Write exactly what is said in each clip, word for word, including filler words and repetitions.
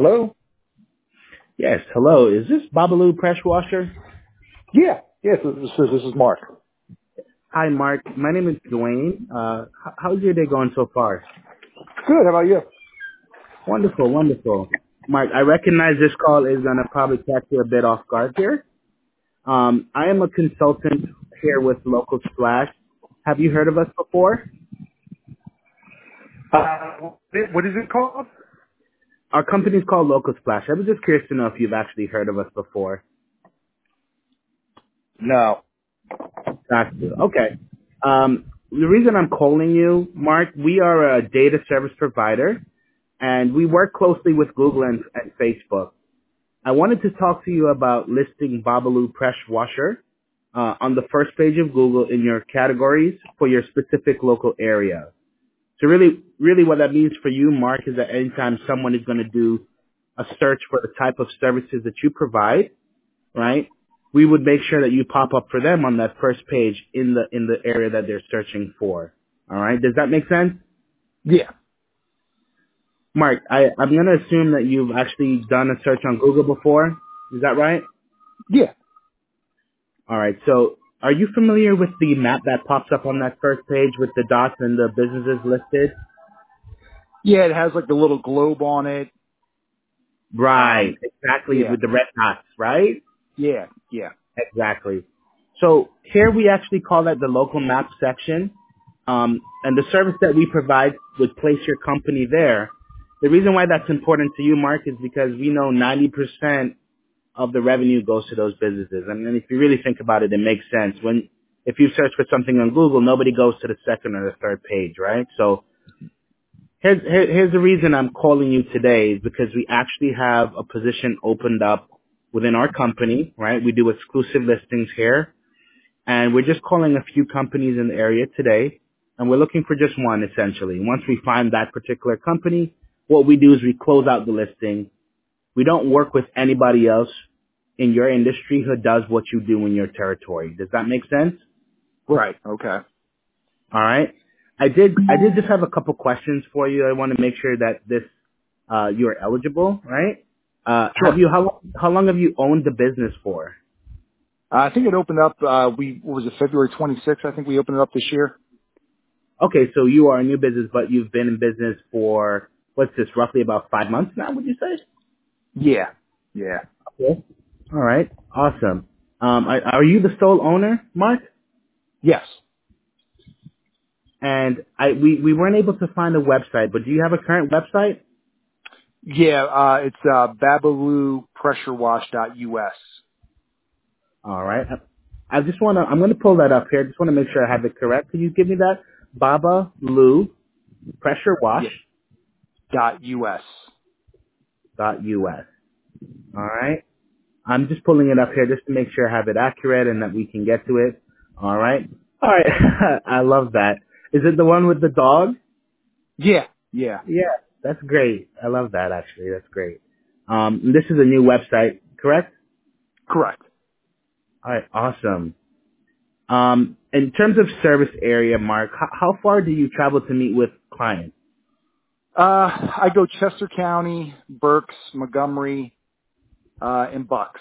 Hello? Yes, hello. Is this Babalu Pressure Washer? Yeah. Yes, this is, this is Mark. Hi, Mark. My name is Dwayne. Uh, h- how's your day going so far? Good. How about you? Wonderful, wonderful. Mark, I recognize this call is going to probably catch you a bit off guard here. Um, I am a consultant here with Local Splash. Have you heard of us before? Uh, what is it called? Our company is called Local Splash. I was just curious to know if you've actually heard of us before. No. Gotcha. Okay. Um, the reason I'm calling you, Mark, we are a data service provider, and we work closely with Google and, and Facebook. I wanted to talk to you about listing Babalu Press Washer uh, on the first page of Google in your categories for your specific local area. So really, really what that means for you, Mark, is that anytime someone is going to do a search for the type of services that you provide, right, we would make sure that you pop up for them on that first page in the in the area that they're searching for. All right, does that make sense? Yeah. Mark, I, I'm going to assume that you've actually done a search on Google before. Is that right? Yeah. All right. So are you familiar with the map that pops up on that first page with the dots and the businesses listed? Yeah, it has like the little globe on it. Right. Um, Exactly. yeah. With the red dots, right? Yeah. Yeah. Exactly. So here we actually call that the local map section. Um, and the service that we provide would place your company there. The reason why that's important to you, Mark, is because we know ninety percent of the revenue goes to those businesses. I mean, if you really think about it, it makes sense. When if you search for something on Google, nobody goes to the second or the third page, right? So here's here, here's the reason I'm calling you today is because we actually have a position opened up within our company, right? We do exclusive listings here, and we're just calling a few companies in the area today, and we're looking for just one essentially. Once we find that particular company, what we do is we close out the listing. We don't work with anybody else in your industry who does what you do in your territory. Does that make sense? Right. Okay. All right. I did. I did just have a couple questions for you. I want to make sure that this uh, you are eligible, right? Uh, have Sure. you how how long have you owned the business for? Uh, I think it opened up, uh, we, what was it, February twenty-sixth? I think we opened it up this year. Okay, so you are a new business, but you've been in business for what's this? Roughly about five months now, would you say? Yeah. Yeah. Okay. All right. Awesome. Um, are, are you the sole owner, Mark? Yes. And I we we weren't able to find a website, but do you have a current website? Yeah. Uh, it's, uh, babaloo pressure wash dot U S. All right. I I just want to, I'm going to pull that up here. I just want to make sure I have it correct. Could you give me that? Baba Lou Pressure Wash Yeah. Dot U S. dot U S. All right. I'm just pulling it up here just to make sure I have it accurate and that we can get to it. All right. All right. I love that. Is it the one with the dog? Yeah. Yeah. Yeah. That's great. I love that actually. That's great. Um, this is a new website, correct? Correct. All right. Awesome. Um, in terms of service area, Mark, how, how far do you travel to meet with clients? Uh, I go Chester County, Berks, Montgomery, uh, and Bucks.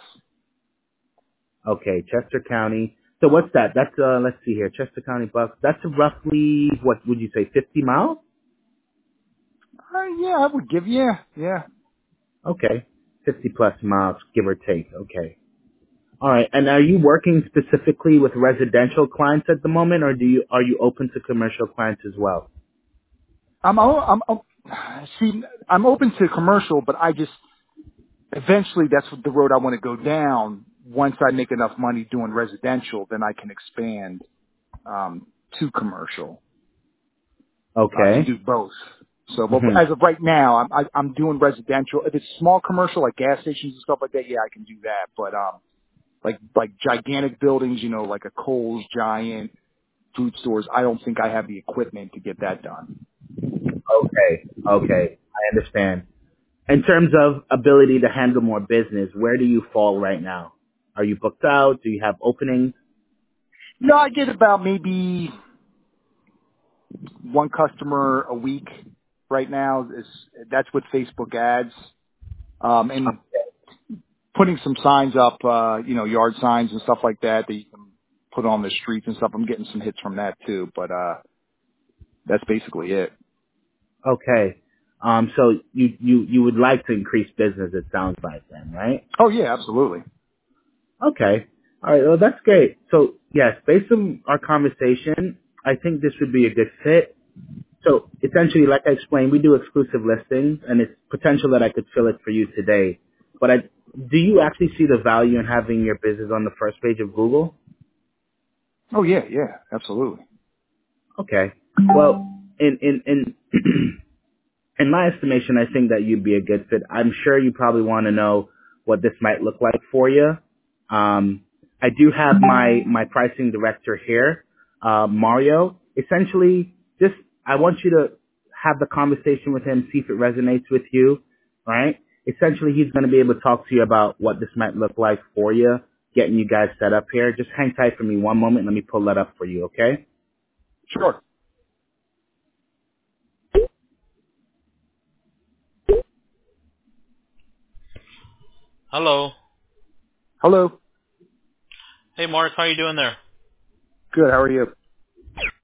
Okay, Chester County. So what's that? That's uh, let's see here, Chester County Bucks. That's roughly what would you say, fifty miles? Uh, yeah, I would give you. Yeah. Okay, fifty plus miles, give or take. Okay. All right. And are you working specifically with residential clients at the moment, or do you are you open to commercial clients as well? I'm, o- I'm, I'm, see, I'm open to commercial, but I just, eventually that's what the road I want to go down. Once I make enough money doing residential, then I can expand, um, to commercial, uh, and Okay. do both. So, but hmm as of right now, I'm, I, I'm doing residential. If it's small commercial, like gas stations and stuff like that, yeah, I can do that. But, um, like like gigantic buildings, you know, like a Kohl's giant food stores. I don't think I have the equipment to get that done. Okay. Okay. I understand. In terms of ability to handle more business, where do you fall right now? Are you booked out? Do you have openings? No, I get about maybe one customer a week right now. Is that's with Facebook ads. Um, and putting some signs up, uh, you know, yard signs and stuff like that that you can put on the streets and stuff. I'm getting some hits from that too, but, uh, that's basically it. Okay. Um, so you, you, you would like to increase business, it sounds like then, right? Oh yeah, absolutely. Okay. All right. Well, that's great. So yes, based on our conversation, I think this would be a good fit. So essentially, like I explained, we do exclusive listings, and it's potential that I could fill it for you today. But I, do you actually see the value in having your business on the first page of Google? Oh yeah, yeah, absolutely. Okay. Well, in in in in my estimation, I think that you'd be a good fit. I'm sure you probably want to know what this might look like for you. Um, I do have my my pricing director here, uh, Mario. Essentially, just I want you to have the conversation with him, see if it resonates with you. Right? Essentially, he's going to be able to talk to you about what this might look like for you, getting you guys set up here. Just hang tight for me one moment. Let me pull that up for you. Okay? Sure. Hello. Hello. Hey, Mark. How you doing there? Good. How are you?